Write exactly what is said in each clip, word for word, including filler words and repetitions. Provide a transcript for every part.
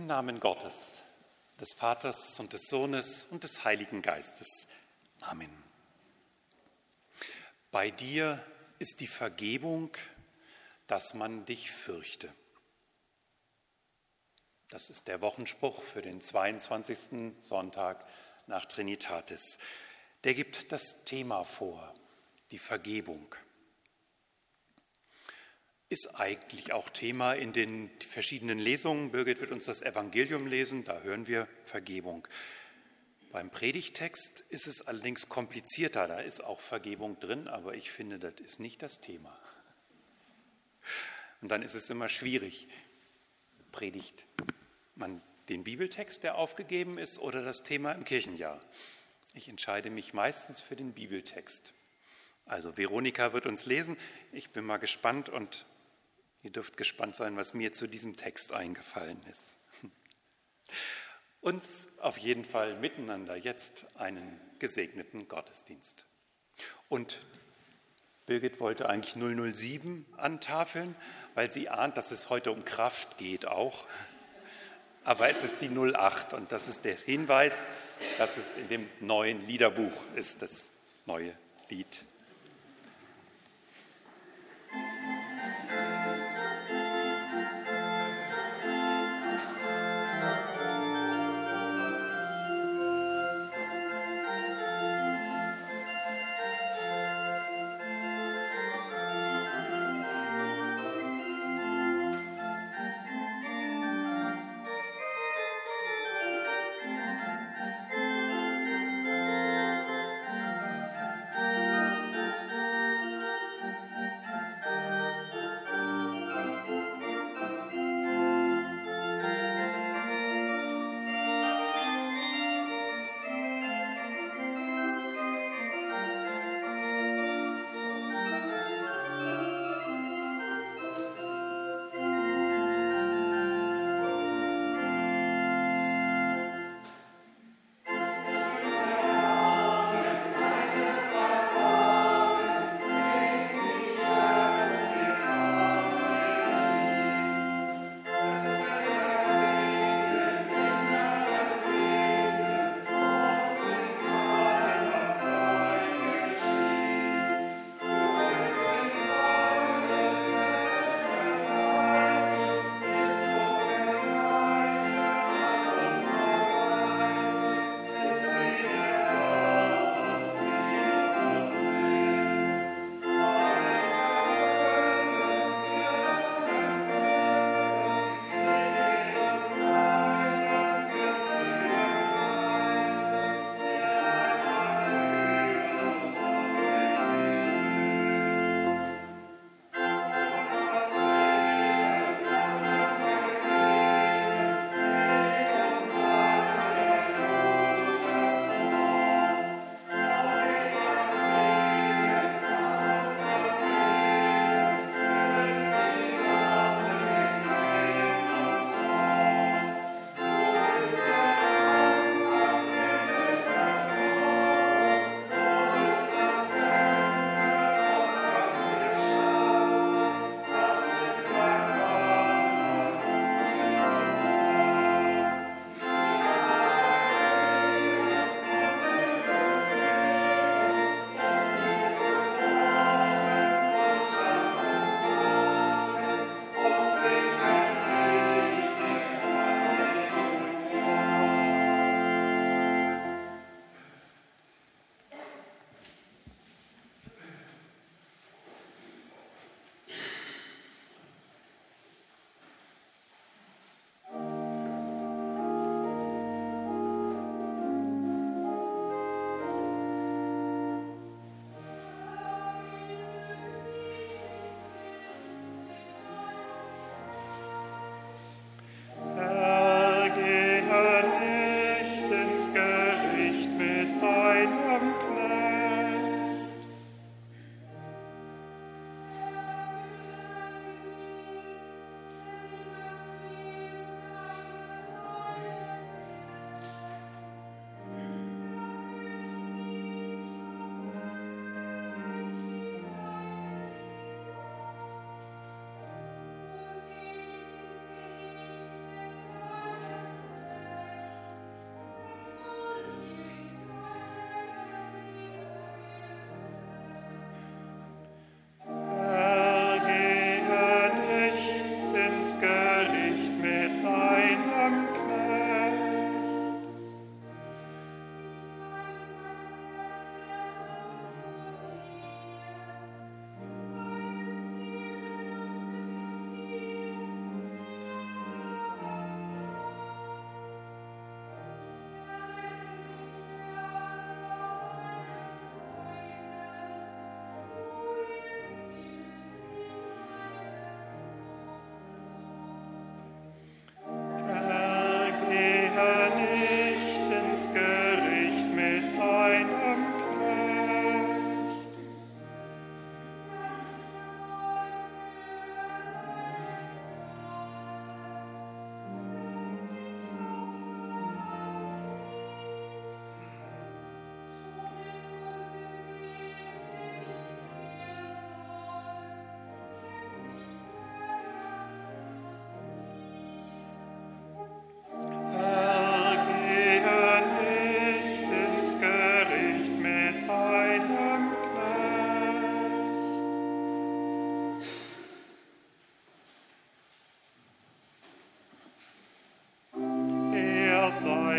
Namen Gottes, des Vaters und des Sohnes und des Heiligen Geistes. Amen. Bei dir ist die Vergebung, dass man dich fürchte. Das ist der Wochenspruch für den zweiundzwanzigsten Sonntag nach Trinitatis. Der gibt das Thema vor, die Vergebung. Ist eigentlich auch Thema in den verschiedenen Lesungen. Birgit wird uns das Evangelium lesen, da hören wir Vergebung. Beim Predigtext ist es allerdings komplizierter, da ist auch Vergebung drin, aber ich finde, das ist nicht das Thema. Und dann ist es immer schwierig, predigt man den Bibeltext, der aufgegeben ist, oder das Thema im Kirchenjahr. Ich entscheide mich meistens für den Bibeltext. Also Veronika wird uns lesen, ich bin mal gespannt und ihr dürft gespannt sein, was mir zu diesem Text eingefallen ist. Uns auf jeden Fall miteinander jetzt einen gesegneten Gottesdienst. Und Birgit wollte eigentlich null null sieben antafeln, weil sie ahnt, dass es heute um Kraft geht auch. Aber es ist die null acht und das ist der Hinweis, dass es in dem neuen Liederbuch ist, das neue Lied.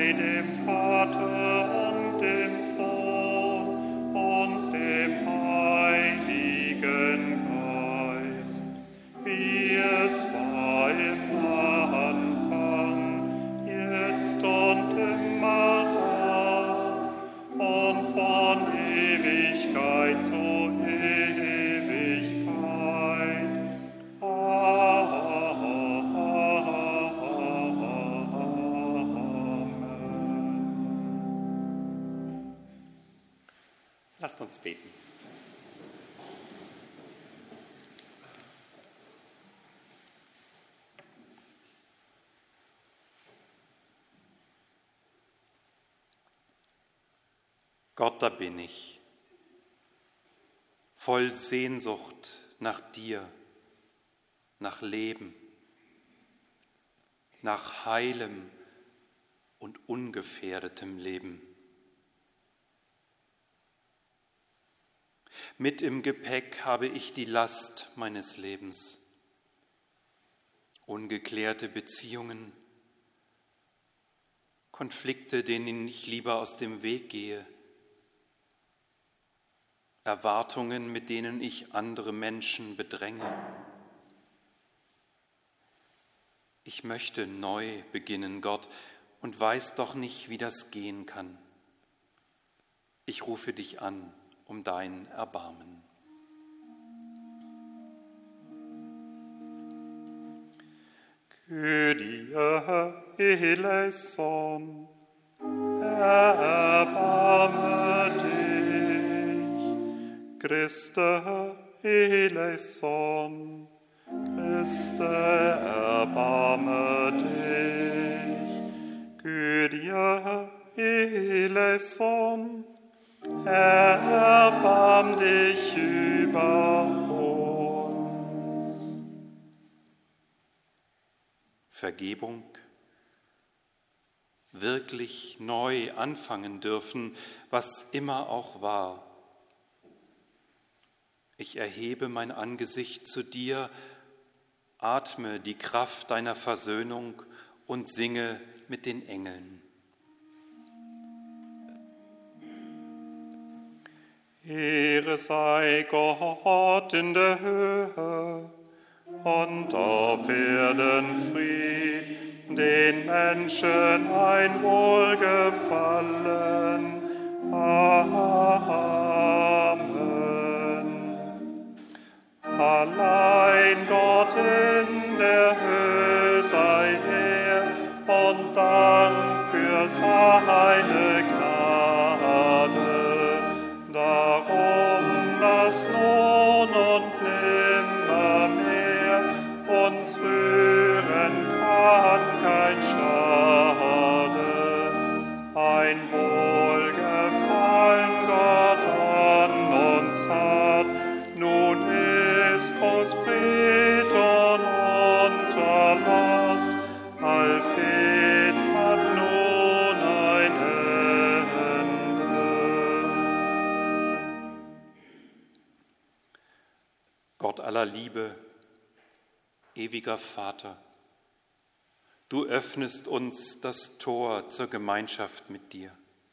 sei dem Vater und dem Sohn und dem Heiligen Geist, wie es war im Anfang, jetzt und immer da und von Ewigkeit zu Ewigkeit. Amen. Lasst uns beten. Gott, da bin ich, voll Sehnsucht nach dir, nach Leben, nach heilem und ungefährdetem Leben. Mit im Gepäck habe ich die Last meines Lebens, ungeklärte Beziehungen, Konflikte, denen ich lieber aus dem Weg gehe, Erwartungen, mit denen ich andere Menschen bedränge. Ich möchte neu beginnen, Gott, und weiß doch nicht, wie das gehen kann. Ich rufe dich an um dein Erbarmen. Kyrie eleison, erbarme dich. Christe eleison, Christe, erbarme dich. Kyrie eleison, erbarm dich über uns. Vergebung, wirklich neu anfangen dürfen, was immer auch war. Ich erhebe mein Angesicht zu dir, atme die Kraft deiner Versöhnung und singe mit den Engeln. Ehre sei Gott in der Höhe und auf Erden Fried, den Menschen ein Wohlgefallen. Amen. Allein Gott in der Höhe sei Herr und Dank für seine Gnade. Darum lass nun und nimmermehr uns rühren kann kein Schade. Ein Wohlgefallen Gott an uns hat, nun ist uns Fried und Unterlass. Allfred hat nun ein Ende. Gott aller Liebe, ewiger Vater, du öffnest uns das Tor zur Gemeinschaft mit dir.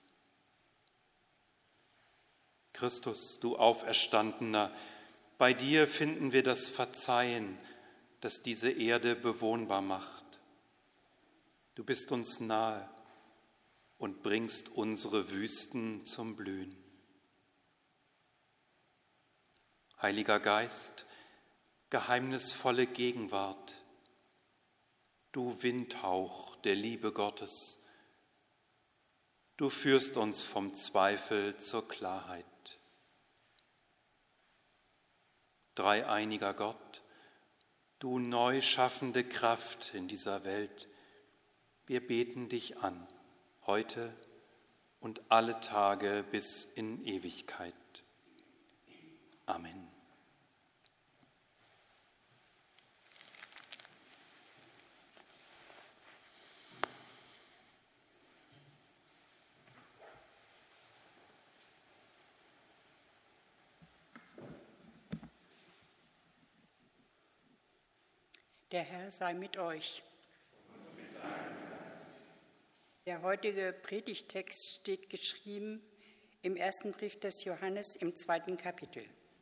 Christus, du Auferstandener, bei dir finden wir das Verzeihen, das diese Erde bewohnbar macht. Du bist uns nahe und bringst unsere Wüsten zum Blühen. Heiliger Geist, geheimnisvolle Gegenwart, du Windhauch der Liebe Gottes, du führst uns vom Zweifel zur Klarheit. Dreieiniger Gott, du neu schaffende Kraft in dieser Welt, wir beten dich an, heute und alle Tage bis in Ewigkeit. Amen. Der Herr sei mit euch. Der heutige Predigtext steht geschrieben im ersten Brief des Johannes im zweiten Kapitel.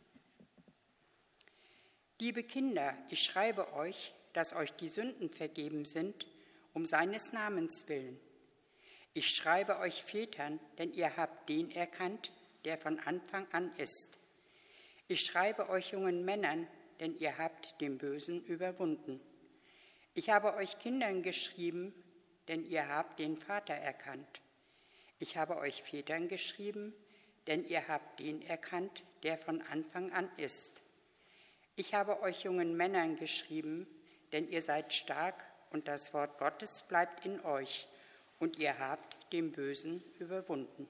Liebe Kinder, ich schreibe euch, dass euch die Sünden vergeben sind, um seines Namens willen. Ich schreibe euch Vätern, denn ihr habt den erkannt, der von Anfang an ist. Ich schreibe euch jungen Männern, denn ihr habt den Bösen überwunden. Ich habe euch Kindern geschrieben, denn ihr habt den Vater erkannt. Ich habe euch Vätern geschrieben, denn ihr habt den erkannt, der von Anfang an ist. Ich habe euch jungen Männern geschrieben, denn ihr seid stark und das Wort Gottes bleibt in euch und ihr habt den Bösen überwunden.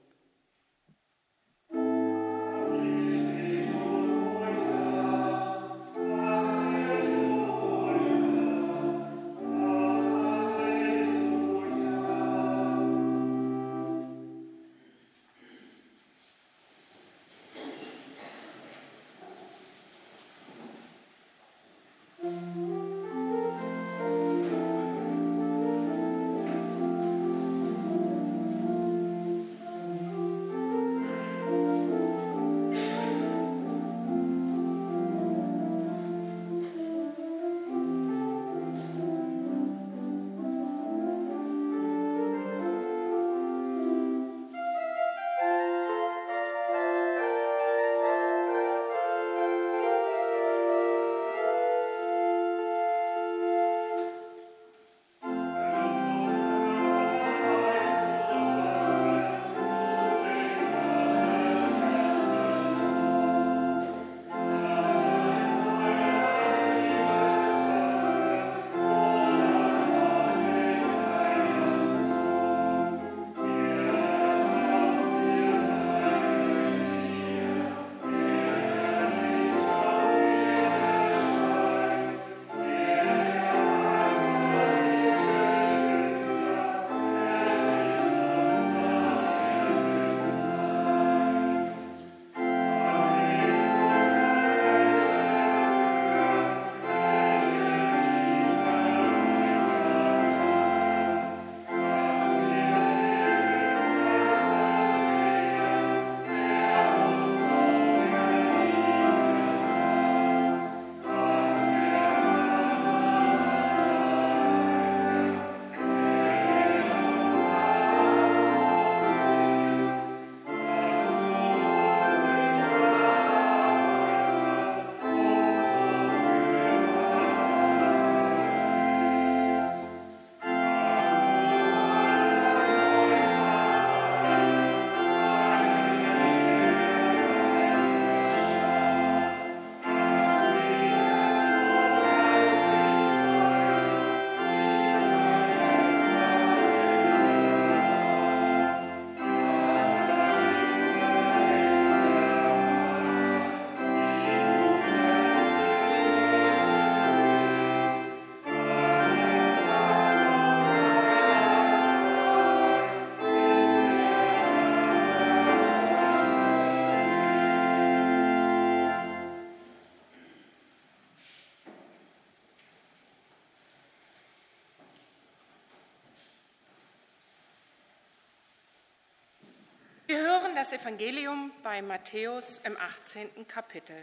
Wir hören das Evangelium bei Matthäus im achtzehnten Kapitel.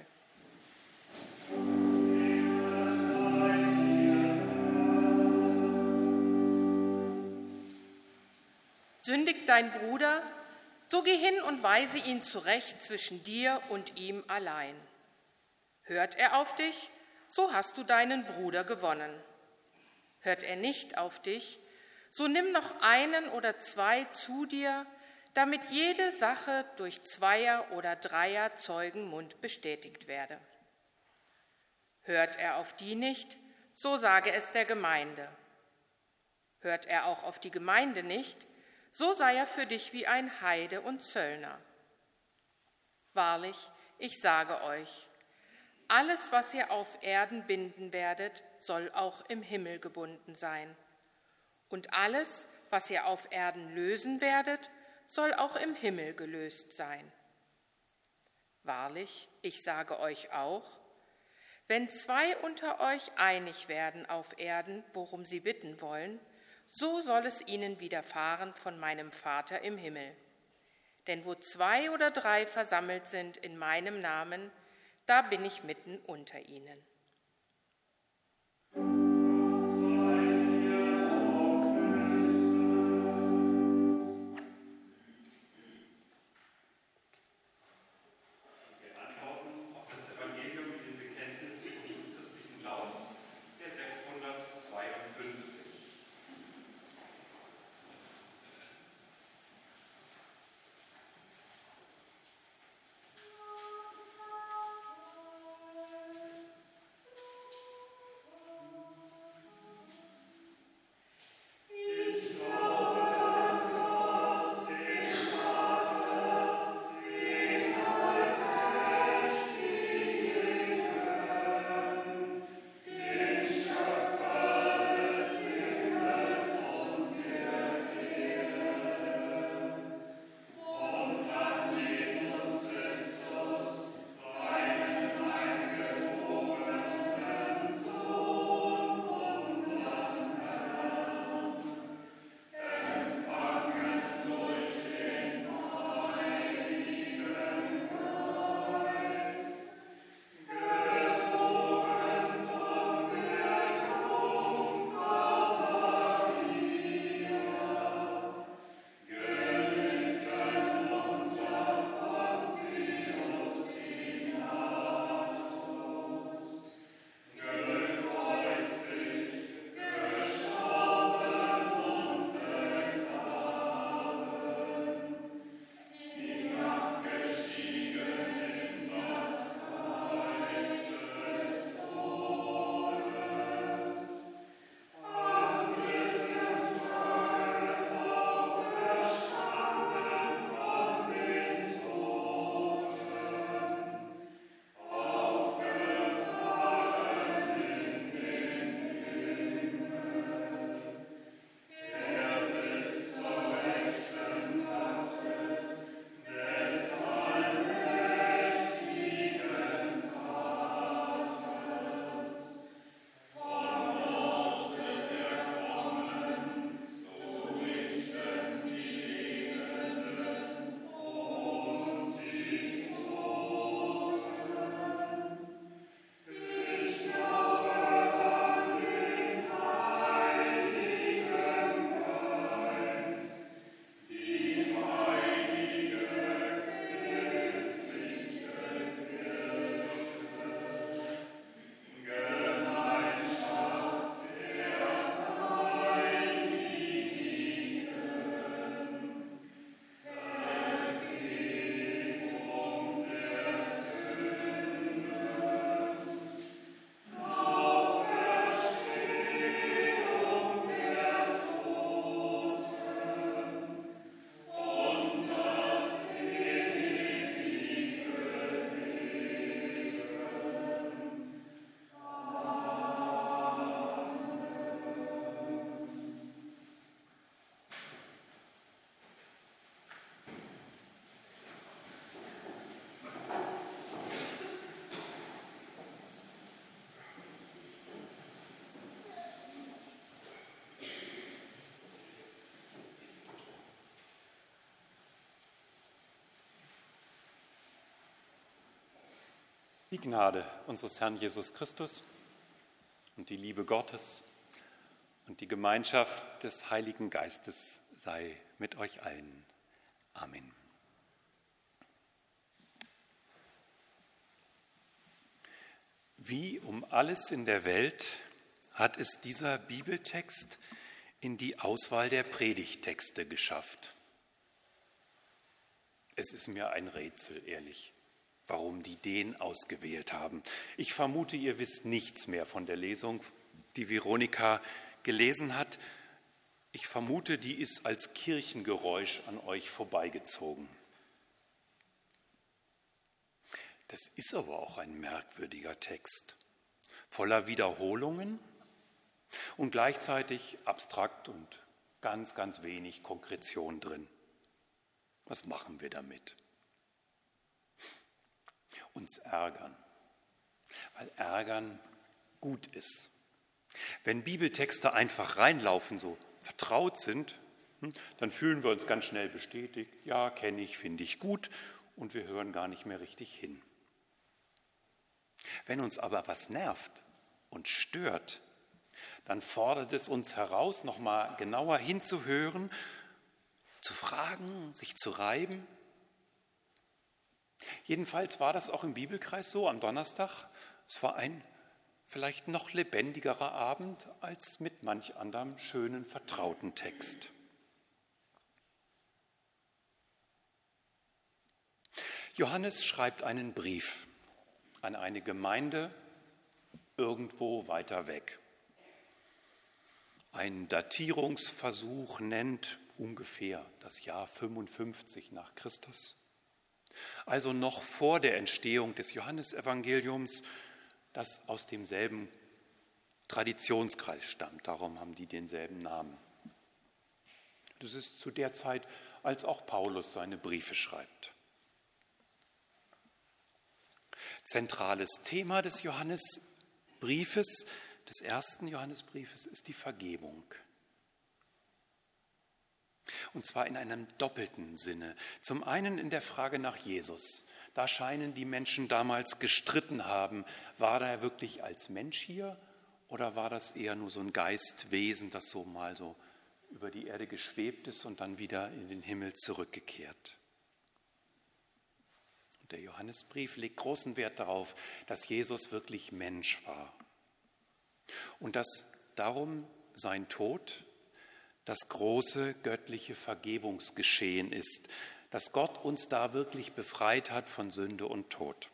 Sündigt dein Bruder, so geh hin und weise ihn zurecht zwischen dir und ihm allein. Hört er auf dich, so hast du deinen Bruder gewonnen. Hört er nicht auf dich, so nimm noch einen oder zwei zu dir, damit jede Sache durch Zweier- oder Dreier-Zeugenmund bestätigt werde. Hört er auf die nicht, so sage es der Gemeinde. Hört er auch auf die Gemeinde nicht, so sei er für dich wie ein Heide und Zöllner. Wahrlich, ich sage euch, alles, was ihr auf Erden binden werdet, soll auch im Himmel gebunden sein. Und alles, was ihr auf Erden lösen werdet, soll auch im Himmel gelöst sein. Wahrlich, ich sage euch auch, wenn zwei unter euch einig werden auf Erden, worum sie bitten wollen, so soll es ihnen widerfahren von meinem Vater im Himmel. Denn wo zwei oder drei versammelt sind in meinem Namen, da bin ich mitten unter ihnen. Die Gnade unseres Herrn Jesus Christus und die Liebe Gottes und die Gemeinschaft des Heiligen Geistes sei mit euch allen. Amen. Wie um alles in der Welt hat es dieser Bibeltext in die Auswahl der Predigttexte geschafft. Es ist mir ein Rätsel, ehrlich, warum die den ausgewählt haben. Ich vermute, ihr wisst nichts mehr von der Lesung, die Veronika gelesen hat. Ich vermute, die ist als Kirchengeräusch an euch vorbeigezogen. Das ist aber auch ein merkwürdiger Text, voller Wiederholungen und gleichzeitig abstrakt und ganz, ganz wenig Konkretion drin. Was machen wir damit? Uns ärgern, weil ärgern gut ist. Wenn Bibeltexte einfach reinlaufen, so vertraut sind, dann fühlen wir uns ganz schnell bestätigt, ja, kenne ich, finde ich gut, und wir hören gar nicht mehr richtig hin. Wenn uns aber was nervt und stört, dann fordert es uns heraus, nochmal genauer hinzuhören, zu fragen, sich zu reiben. Jedenfalls war das auch im Bibelkreis so am Donnerstag. Es war ein vielleicht noch lebendigerer Abend als mit manch anderem schönen, vertrauten Text. Johannes schreibt einen Brief an eine Gemeinde irgendwo weiter weg. Ein Datierungsversuch nennt ungefähr das Jahr fünfundfünfzig nach Christus. Also noch vor der Entstehung des Johannesevangeliums, das aus demselben Traditionskreis stammt. Darum haben die denselben Namen. Das ist zu der Zeit, als auch Paulus seine Briefe schreibt. Zentrales Thema des Johannesbriefes, des ersten Johannesbriefes, ist die Vergebung. Und zwar in einem doppelten Sinne. Zum einen in der Frage nach Jesus. Da scheinen die Menschen damals gestritten haben, war er wirklich als Mensch hier oder war das eher nur so ein Geistwesen, das so mal so über die Erde geschwebt ist und dann wieder in den Himmel zurückgekehrt. Und der Johannesbrief legt großen Wert darauf, dass Jesus wirklich Mensch war und dass darum sein Tod das große göttliche Vergebungsgeschehen ist, dass Gott uns da wirklich befreit hat von Sünde und Tod.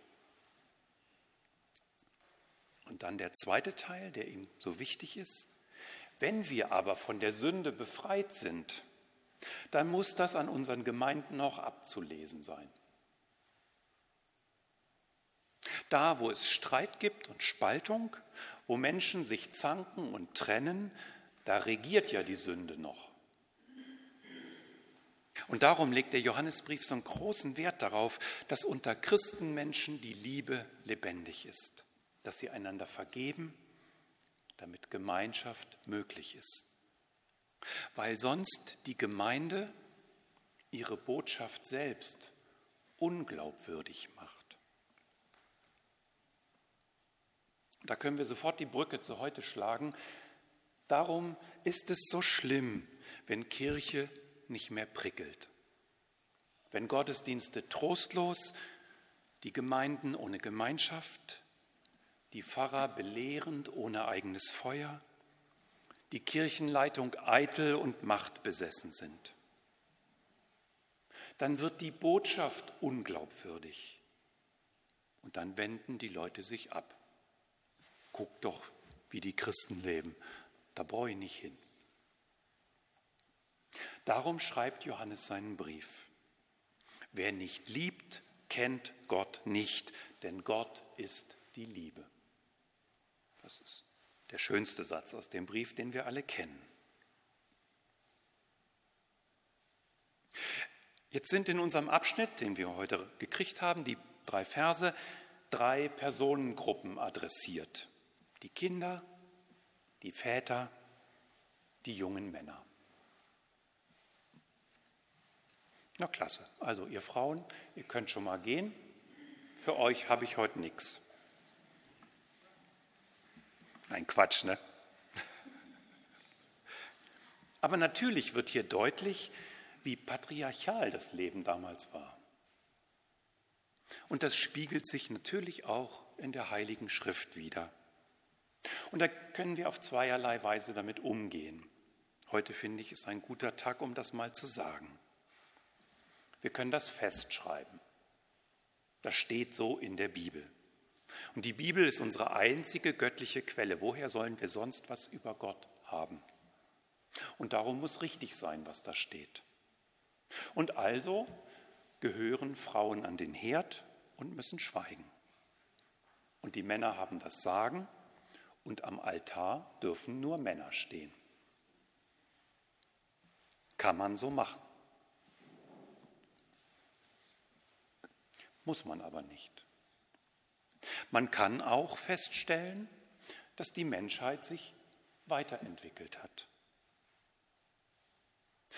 Und dann der zweite Teil, der ihm so wichtig ist. Wenn wir aber von der Sünde befreit sind, dann muss das an unseren Gemeinden auch abzulesen sein. Da, wo es Streit gibt und Spaltung, wo Menschen sich zanken und trennen, da regiert ja die Sünde noch. Und darum legt der Johannesbrief so einen großen Wert darauf, dass unter Christenmenschen die Liebe lebendig ist, dass sie einander vergeben, damit Gemeinschaft möglich ist. Weil sonst die Gemeinde ihre Botschaft selbst unglaubwürdig macht. Da können wir sofort die Brücke zu heute schlagen. Darum ist es so schlimm, wenn Kirche nicht mehr prickelt. Wenn Gottesdienste trostlos, die Gemeinden ohne Gemeinschaft, die Pfarrer belehrend ohne eigenes Feuer, die Kirchenleitung eitel und machtbesessen sind. Dann wird die Botschaft unglaubwürdig und dann wenden die Leute sich ab. Guck doch, wie die Christen leben. Da brauche ich nicht hin. Darum schreibt Johannes seinen Brief. Wer nicht liebt, kennt Gott nicht, denn Gott ist die Liebe. Das ist der schönste Satz aus dem Brief, den wir alle kennen. Jetzt sind in unserem Abschnitt, den wir heute gekriegt haben, die drei Verse, drei Personengruppen adressiert. Die Kinder, die Väter, die jungen Männer. Na klasse, also ihr Frauen, ihr könnt schon mal gehen. Für euch habe ich heute nichts. Ein Quatsch, ne? Aber natürlich wird hier deutlich, wie patriarchal das Leben damals war. Und das spiegelt sich natürlich auch in der Heiligen Schrift wider. Und da können wir auf zweierlei Weise damit umgehen. Heute finde ich, ist ein guter Tag, um das mal zu sagen. Wir können das festschreiben. Das steht so in der Bibel. Und die Bibel ist unsere einzige göttliche Quelle. Woher sollen wir sonst was über Gott haben? Und darum muss richtig sein, was da steht. Und also gehören Frauen an den Herd und müssen schweigen. Und die Männer haben das Sagen. Und am Altar dürfen nur Männer stehen. Kann man so machen. Muss man aber nicht. Man kann auch feststellen, dass die Menschheit sich weiterentwickelt hat.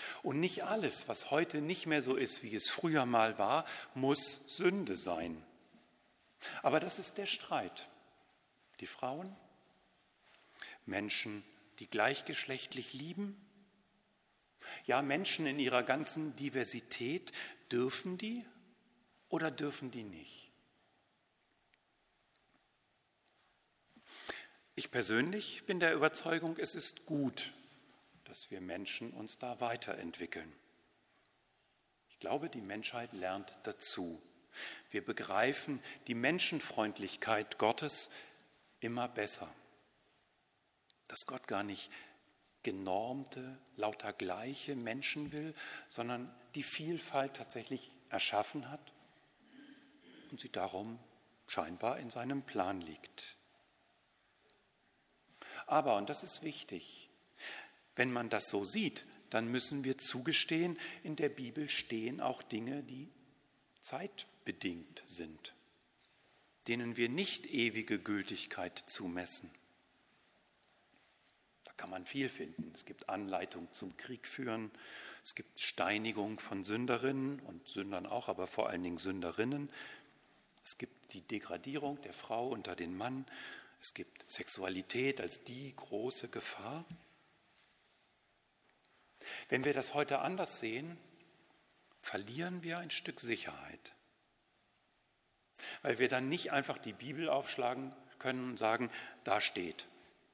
Und nicht alles, was heute nicht mehr so ist, wie es früher mal war, muss Sünde sein. Aber das ist der Streit. Die Frauen, Menschen, die gleichgeschlechtlich lieben, ja, Menschen in ihrer ganzen Diversität, dürfen die oder dürfen die nicht? Ich persönlich bin der Überzeugung, es ist gut, dass wir Menschen uns da weiterentwickeln. Ich glaube, die Menschheit lernt dazu. Wir begreifen die Menschenfreundlichkeit Gottes immer besser. Dass Gott gar nicht genormte, lauter gleiche Menschen will, sondern die Vielfalt tatsächlich erschaffen hat und sie darum scheinbar in seinem Plan liegt. Aber, und das ist wichtig, wenn man das so sieht, dann müssen wir zugestehen, in der Bibel stehen auch Dinge, die zeitbedingt sind, denen wir nicht ewige Gültigkeit zumessen. Da kann man viel finden. Es gibt Anleitung zum Krieg führen, es gibt Steinigung von Sünderinnen und Sündern auch, aber vor allen Dingen Sünderinnen. Es gibt die Degradierung der Frau unter den Mann. Es gibt Sexualität als die große Gefahr. Wenn wir das heute anders sehen, verlieren wir ein Stück Sicherheit. Weil wir dann nicht einfach die Bibel aufschlagen können und sagen, da steht.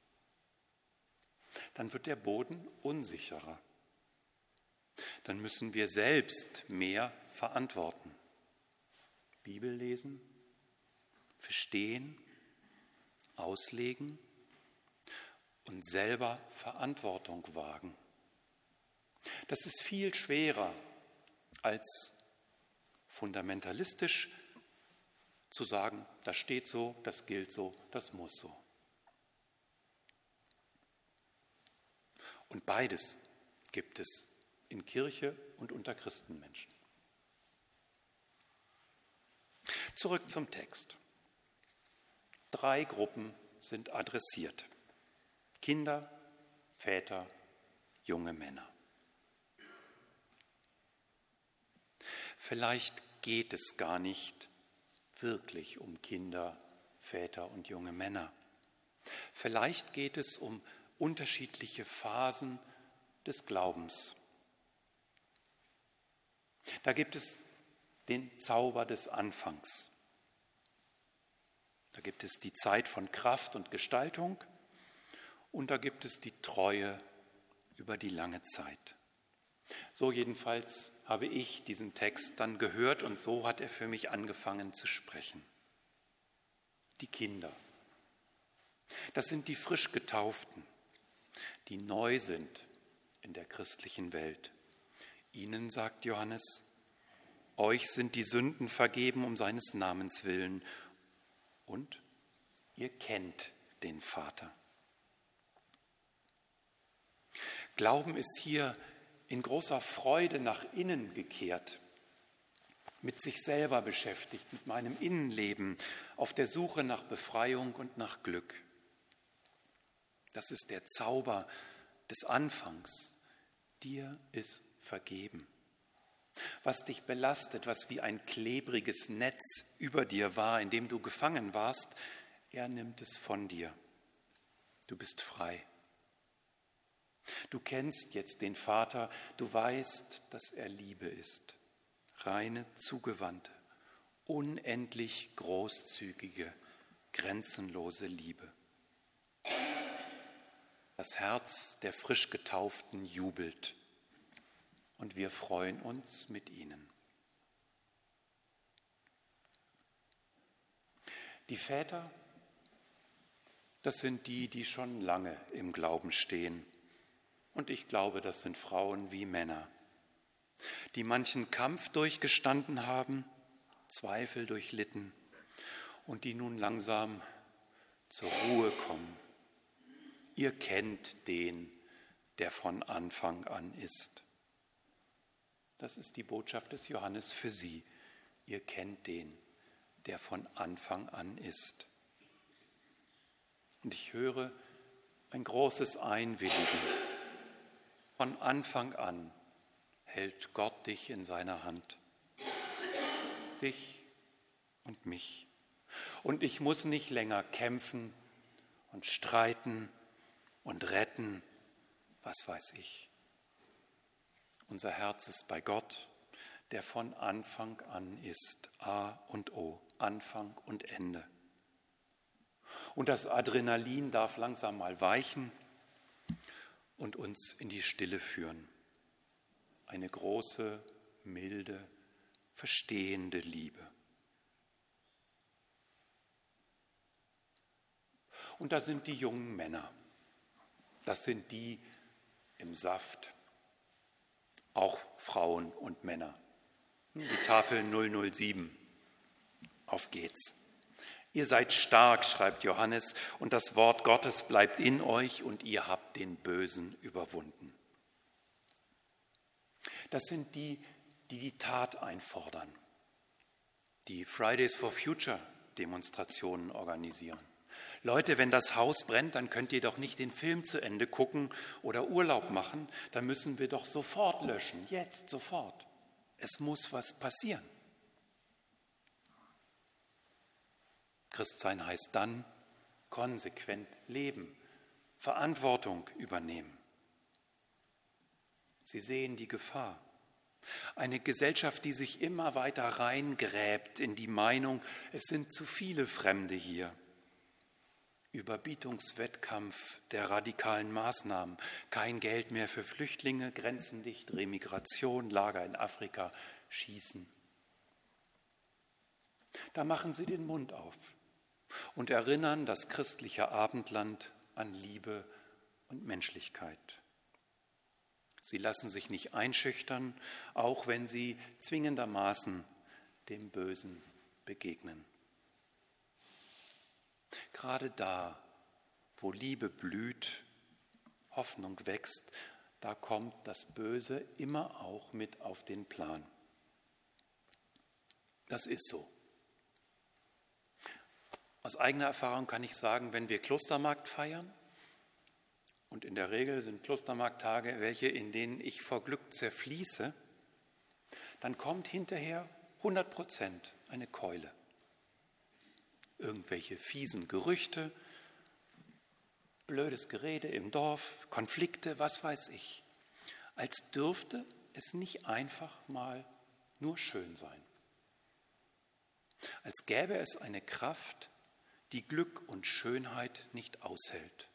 Dann wird der Boden unsicherer. Dann müssen wir selbst mehr verantworten. Bibel lesen, verstehen, auslegen und selber Verantwortung wagen. Das ist viel schwerer als fundamentalistisch zu sagen, das steht so, das gilt so, das muss so. Und beides gibt es in Kirche und unter Christenmenschen. Zurück zum Text. Drei Gruppen sind adressiert. Kinder, Väter, junge Männer. Vielleicht geht es gar nicht wirklich um Kinder, Väter und junge Männer. Vielleicht geht es um unterschiedliche Phasen des Glaubens. Da gibt es den Zauber des Anfangs. Da gibt es die Zeit von Kraft und Gestaltung und da gibt es die Treue über die lange Zeit. So jedenfalls habe ich diesen Text dann gehört und so hat er für mich angefangen zu sprechen. Die Kinder, das sind die frisch Getauften, die neu sind in der christlichen Welt. Ihnen, sagt Johannes, euch sind die Sünden vergeben um seines Namens willen und ihr kennt den Vater. Glauben ist hier in großer Freude nach innen gekehrt, mit sich selber beschäftigt, mit meinem Innenleben, auf der Suche nach Befreiung und nach Glück. Das ist der Zauber des Anfangs. Dir ist vergeben. Was dich belastet, was wie ein klebriges Netz über dir war, in dem du gefangen warst, er nimmt es von dir. Du bist frei. Du kennst jetzt den Vater, du weißt, dass er Liebe ist, reine, zugewandte, unendlich großzügige, grenzenlose Liebe. Das Herz der frisch Getauften jubelt und wir freuen uns mit ihnen. Die Väter, das sind die, die schon lange im Glauben stehen. Und ich glaube, das sind Frauen wie Männer, die manchen Kampf durchgestanden haben, Zweifel durchlitten und die nun langsam zur Ruhe kommen. Ihr kennt den, der von Anfang an ist. Das ist die Botschaft des Johannes für Sie. Ihr kennt den, der von Anfang an ist. Und ich höre ein großes Einwilligen. Von Anfang an hält Gott dich in seiner Hand. Dich und mich. Und ich muss nicht länger kämpfen und streiten und retten, was weiß ich. Unser Herz ist bei Gott, der von Anfang an ist, A und O, Anfang und Ende. Und das Adrenalin darf langsam mal weichen und uns in die Stille führen. Eine große, milde, verstehende Liebe. Und da sind die jungen Männer. Das sind die im Saft. Auch Frauen und Männer. Die Tafel null null sieben. Auf geht's. Ihr seid stark, schreibt Johannes, und das Wort Gottes bleibt in euch und ihr habt den Bösen überwunden. Das sind die, die die Tat einfordern, die Fridays for Future Demonstrationen organisieren. Leute, wenn das Haus brennt, dann könnt ihr doch nicht den Film zu Ende gucken oder Urlaub machen, dann müssen wir doch sofort löschen, jetzt, sofort. Es muss was passieren. Christsein heißt dann konsequent leben, Verantwortung übernehmen. Sie sehen die Gefahr. Eine Gesellschaft, die sich immer weiter reingräbt in die Meinung, es sind zu viele Fremde hier. Überbietungswettkampf der radikalen Maßnahmen, kein Geld mehr für Flüchtlinge, grenzendicht, Remigration, Lager in Afrika, Schießen. Da machen sie den Mund auf und erinnern das christliche Abendland an Liebe und Menschlichkeit. Sie lassen sich nicht einschüchtern, auch wenn sie zwingendermaßen dem Bösen begegnen. Gerade da, wo Liebe blüht, Hoffnung wächst, da kommt das Böse immer auch mit auf den Plan. Das ist so. Aus eigener Erfahrung kann ich sagen, wenn wir Klostermarkt feiern, und in der Regel sind Klostermarkttage welche, in denen ich vor Glück zerfließe, dann kommt hinterher hundert Prozent eine Keule. Irgendwelche fiesen Gerüchte, blödes Gerede im Dorf, Konflikte, was weiß ich. Als dürfte es nicht einfach mal nur schön sein. Als gäbe es eine Kraft, die Glück und Schönheit nicht aushält.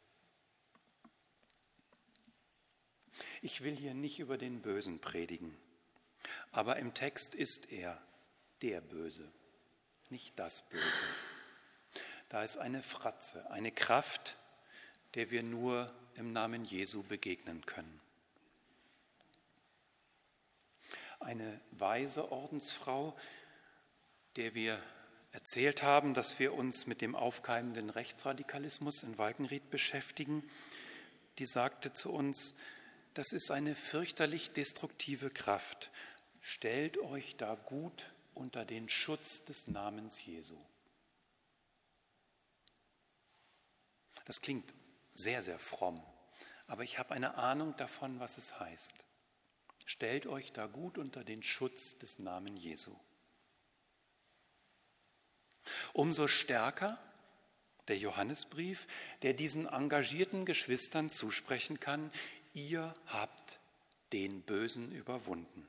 Ich will hier nicht über den Bösen predigen, aber im Text ist er der Böse, nicht das Böse. Da ist eine Fratze, eine Kraft, der wir nur im Namen Jesu begegnen können. Eine weise Ordensfrau, der wir erzählt haben, dass wir uns mit dem aufkeimenden Rechtsradikalismus in Walkenried beschäftigen, die sagte zu uns, das ist eine fürchterlich destruktive Kraft. Stellt euch da gut unter den Schutz des Namens Jesu. Das klingt sehr, sehr fromm, aber ich habe eine Ahnung davon, was es heißt. Stellt euch da gut unter den Schutz des Namens Jesu. Umso stärker der Johannesbrief, der diesen engagierten Geschwistern zusprechen kann, ihr habt den Bösen überwunden.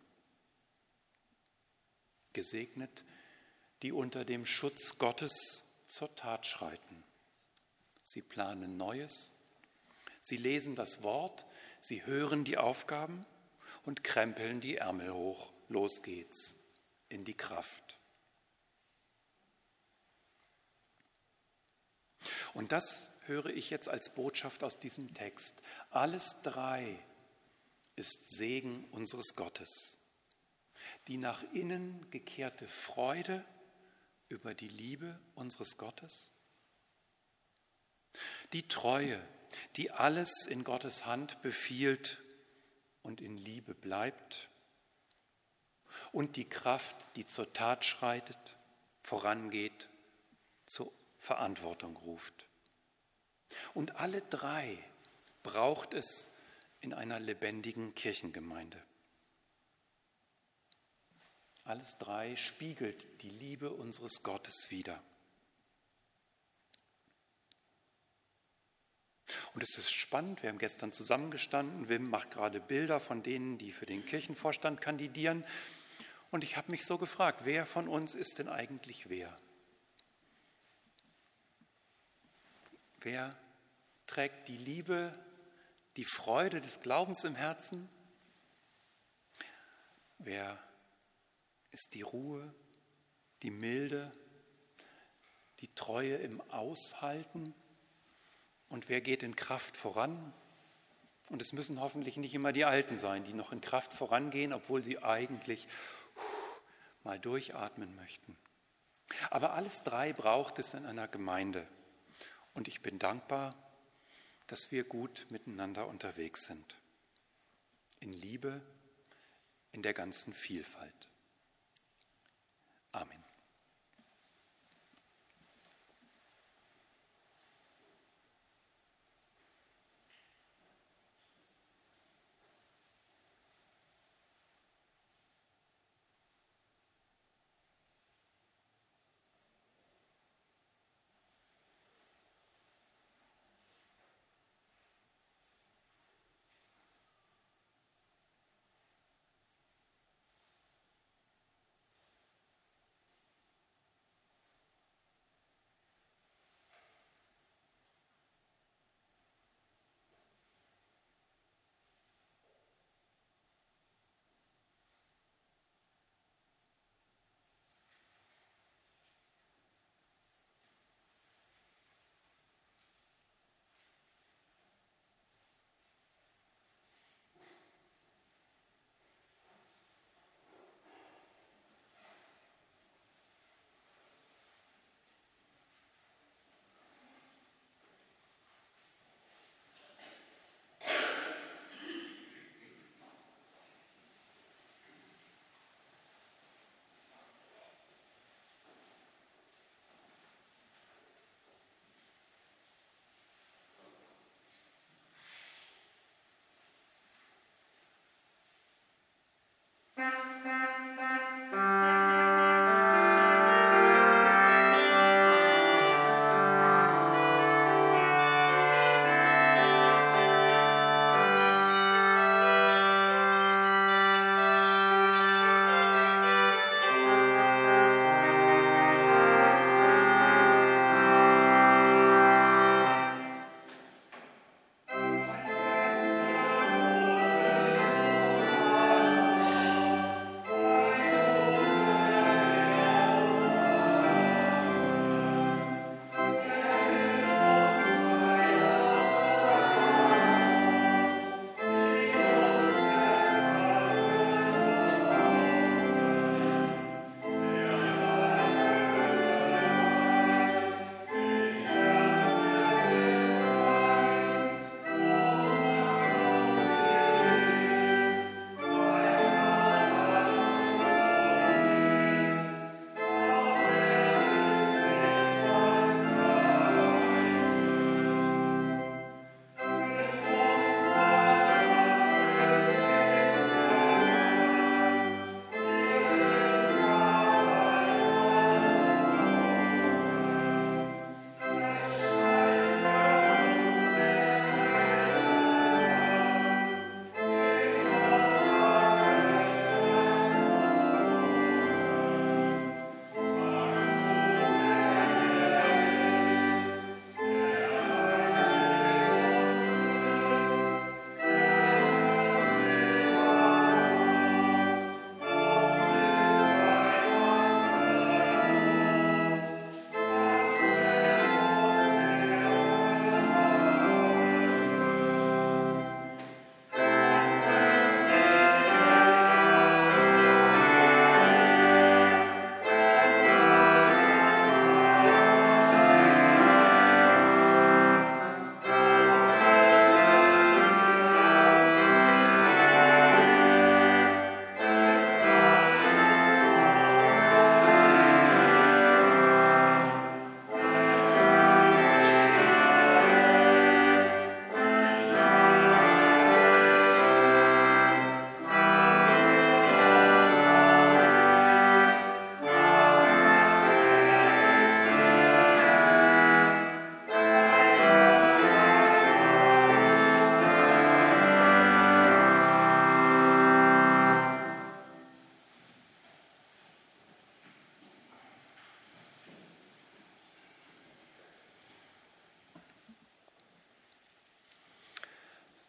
Gesegnet, die unter dem Schutz Gottes zur Tat schreiten. Sie planen Neues, sie lesen das Wort, sie hören die Aufgaben und krempeln die Ärmel hoch. Los geht's in die Kraft. Und das höre ich jetzt als Botschaft aus diesem Text. Alles drei ist Segen unseres Gottes. Die nach innen gekehrte Freude über die Liebe unseres Gottes. Die Treue, die alles in Gottes Hand befiehlt und in Liebe bleibt. Und die Kraft, die zur Tat schreitet, vorangeht, zur Verantwortung ruft. Und alle drei braucht es in einer lebendigen Kirchengemeinde. Alles drei spiegelt die Liebe unseres Gottes wider. Und es ist spannend, wir haben gestern zusammengestanden, Wim macht gerade Bilder von denen, die für den Kirchenvorstand kandidieren. Und ich habe mich so gefragt, wer von uns ist denn eigentlich wer? Wer trägt die Liebe, die Freude des Glaubens im Herzen? Wer ist die Ruhe, die Milde, die Treue im Aushalten? Und wer geht in Kraft voran? Und es müssen hoffentlich nicht immer die Alten sein, die noch in Kraft vorangehen, obwohl sie eigentlich mal durchatmen möchten. Aber alles drei braucht es in einer Gemeinde. Und ich bin dankbar, dass wir gut miteinander unterwegs sind. In Liebe, in der ganzen Vielfalt. Amen.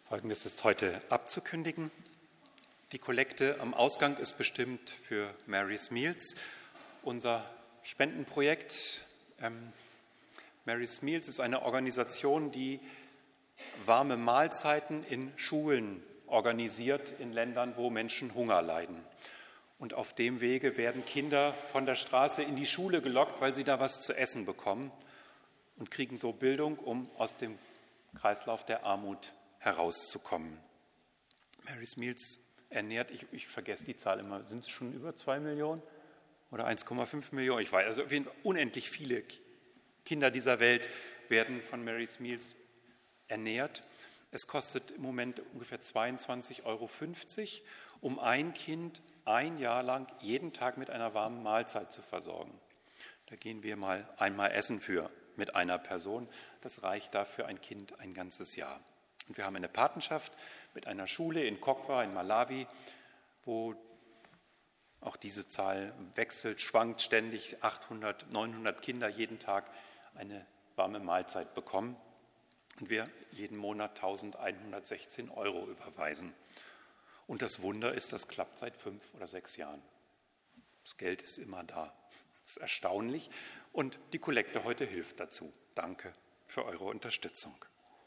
Folgendes ist heute abzukündigen. Die Kollekte am Ausgang ist bestimmt für Mary's Meals, unser Spendenprojekt. Ähm, Mary's Meals ist eine Organisation, die warme Mahlzeiten in Schulen organisiert in Ländern, wo Menschen Hunger leiden. Und auf dem Wege werden Kinder von der Straße in die Schule gelockt, weil sie da was zu essen bekommen und kriegen so Bildung, um aus dem Kreislauf der Armut herauszukommen. Mary's Meals ernährt, ich, ich vergesse die Zahl immer, sind es schon über zwei Millionen oder eins Komma fünf Millionen? Ich weiß, also auf jeden Fall unendlich viele Kinder dieser Welt werden von Mary's Meals ernährt. Es kostet im Moment ungefähr zweiundzwanzig Euro fünfzig, um ein Kind ein Jahr lang jeden Tag mit einer warmen Mahlzeit zu versorgen. Da gehen wir mal einmal essen für mit einer Person. Das reicht da für ein Kind ein ganzes Jahr. Und wir haben eine Patenschaft mit einer Schule in Kokwa in Malawi, wo auch diese Zahl wechselt, schwankt ständig, achthundert, neunhundert Kinder jeden Tag eine warme Mahlzeit bekommen. Und wir jeden Monat eintausendeinhundertsechzehn Euro überweisen. Und das Wunder ist, das klappt seit fünf oder sechs Jahren. Das Geld ist immer da. Das ist erstaunlich. Und die Kollekte heute hilft dazu. Danke für eure Unterstützung.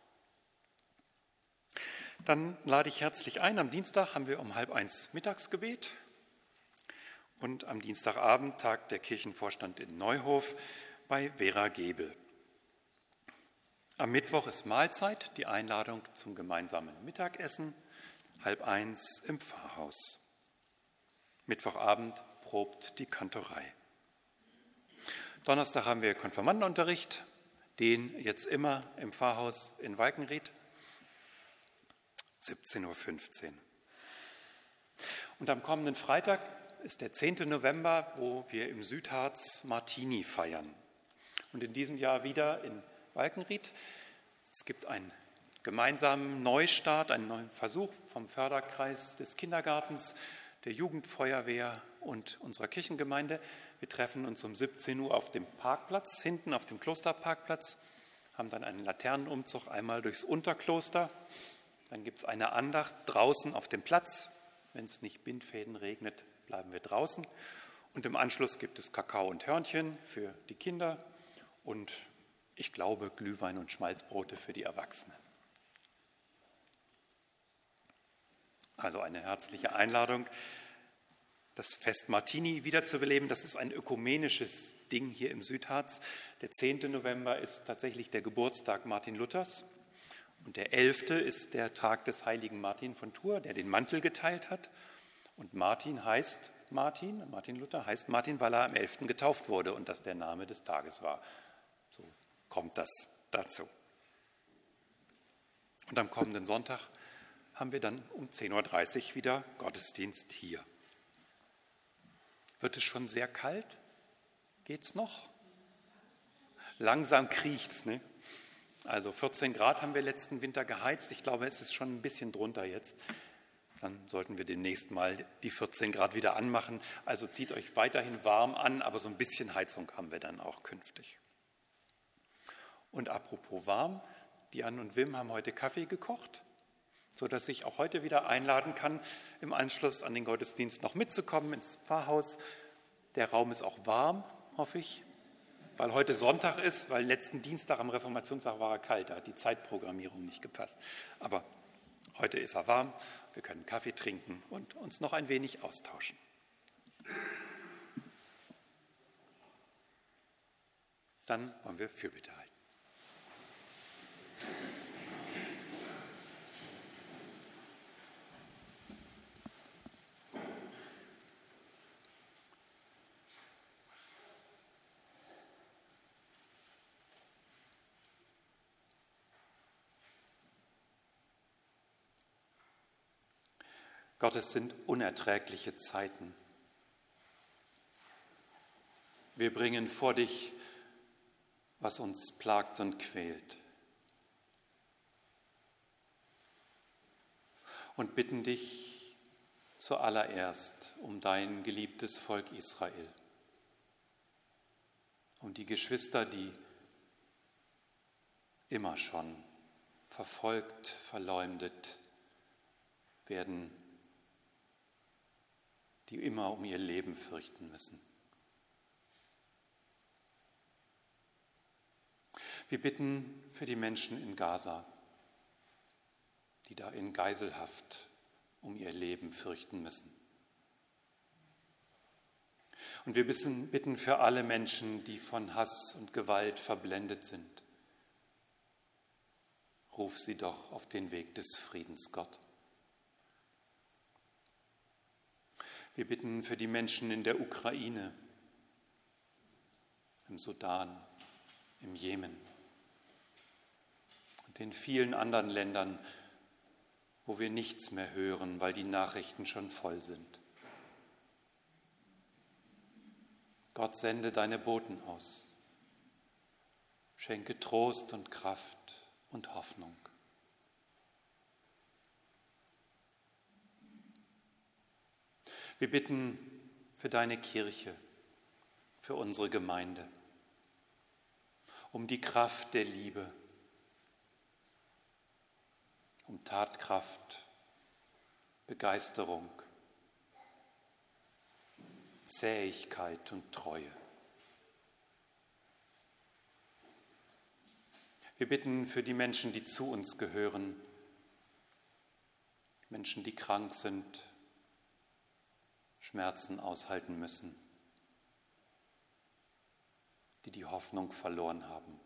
Dann lade ich herzlich ein. Am Dienstag haben wir um halb eins Mittagsgebet. Und am Dienstagabend tagt der Kirchenvorstand in Neuhof bei Vera Gebel. Am Mittwoch ist Mahlzeit, die Einladung zum gemeinsamen Mittagessen, halb eins im Pfarrhaus. Mittwochabend probt die Kantorei. Donnerstag haben wir Konfirmandenunterricht, den jetzt immer im Pfarrhaus in Walkenried, siebzehn Uhr fünfzehn. Und am kommenden Freitag ist der zehnten November, wo wir im Südharz Martini feiern. Und in diesem Jahr wieder in Walkenried. Es gibt einen gemeinsamen Neustart, einen neuen Versuch vom Förderkreis des Kindergartens, der Jugendfeuerwehr und unserer Kirchengemeinde. Wir treffen uns um siebzehn Uhr auf dem Parkplatz, hinten auf dem Klosterparkplatz, haben dann einen Laternenumzug einmal durchs Unterkloster. Dann gibt es eine Andacht draußen auf dem Platz. Wenn es nicht Bindfäden regnet, bleiben wir draußen. Und im Anschluss gibt es Kakao und Hörnchen für die Kinder und ich glaube, Glühwein und Schmalzbrote für die Erwachsenen. Also eine herzliche Einladung, das Fest Martini wiederzubeleben. Das ist ein ökumenisches Ding hier im Südharz. Der zehnte November ist tatsächlich der Geburtstag Martin Luthers. Und der elfte ist der Tag des heiligen Martin von Tours, der den Mantel geteilt hat. Und Martin heißt Martin, Martin Luther heißt Martin, weil er am elften getauft wurde und das der Name des Tages war. So kommt das dazu. Und am kommenden Sonntag haben wir dann um zehn Uhr dreißig wieder Gottesdienst hier. Wird es schon sehr kalt? Geht's noch? Langsam kriecht's, ne? Also vierzehn Grad haben wir letzten Winter geheizt. Ich glaube, es ist schon ein bisschen drunter jetzt. Dann sollten wir demnächst mal die vierzehn Grad wieder anmachen. Also zieht euch weiterhin warm an, aber so ein bisschen Heizung haben wir dann auch künftig. Und apropos warm, Diane und Wim haben heute Kaffee gekocht, sodass ich auch heute wieder einladen kann, im Anschluss an den Gottesdienst noch mitzukommen ins Pfarrhaus. Der Raum ist auch warm, hoffe ich, weil heute Sonntag ist, weil letzten Dienstag am Reformationstag war er kalt, da hat die Zeitprogrammierung nicht gepasst. Aber heute ist er warm, wir können Kaffee trinken und uns noch ein wenig austauschen. Dann wollen wir Fürbitte halten. Gott, es sind unerträgliche Zeiten. Wir bringen vor dich, was uns plagt und quält. Und bitten dich zuallererst um dein geliebtes Volk Israel, um die Geschwister, die immer schon verfolgt, verleumdet werden, die immer um ihr Leben fürchten müssen. Wir bitten für die Menschen in Gaza, die da in Geiselhaft um ihr Leben fürchten müssen. Und wir bitten für alle Menschen, die von Hass und Gewalt verblendet sind. Ruf sie doch auf den Weg des Friedens, Gott. Wir bitten für die Menschen in der Ukraine, im Sudan, im Jemen und in vielen anderen Ländern, wo wir nichts mehr hören, weil die Nachrichten schon voll sind. Gott, sende deine Boten aus. Schenke Trost und Kraft und Hoffnung. Wir bitten für deine Kirche, für unsere Gemeinde, um die Kraft der Liebe, um Tatkraft, Begeisterung, Zähigkeit und Treue. Wir bitten für die Menschen, die zu uns gehören, Menschen, die krank sind, Schmerzen aushalten müssen, die die Hoffnung verloren haben.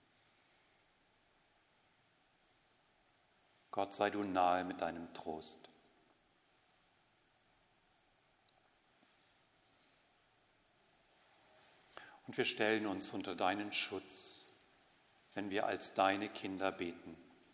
Gott, sei du nahe mit deinem Trost. Und wir stellen uns unter deinen Schutz, wenn wir als deine Kinder beten.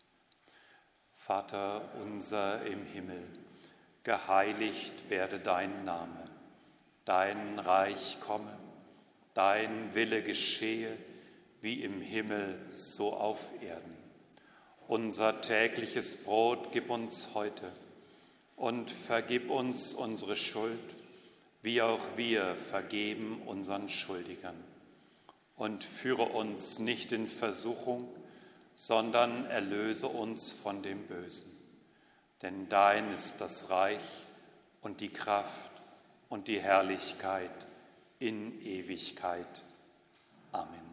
Vater unser im Himmel, geheiligt werde dein Name, dein Reich komme, dein Wille geschehe, wie im Himmel, so auf Erden. Unser tägliches Brot gib uns heute und vergib uns unsere Schuld, wie auch wir vergeben unseren Schuldigern. Und führe uns nicht in Versuchung, sondern erlöse uns von dem Bösen. Denn dein ist das Reich und die Kraft und die Herrlichkeit in Ewigkeit. Amen.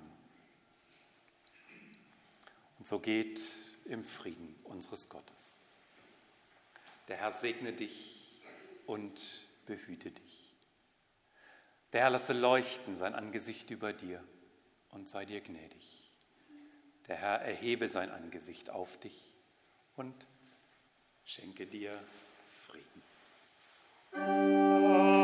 Und so geht im Frieden unseres Gottes. Der Herr segne dich und behüte dich. Der Herr lasse leuchten sein Angesicht über dir und sei dir gnädig. Der Herr erhebe sein Angesicht auf dich und schenke dir Frieden.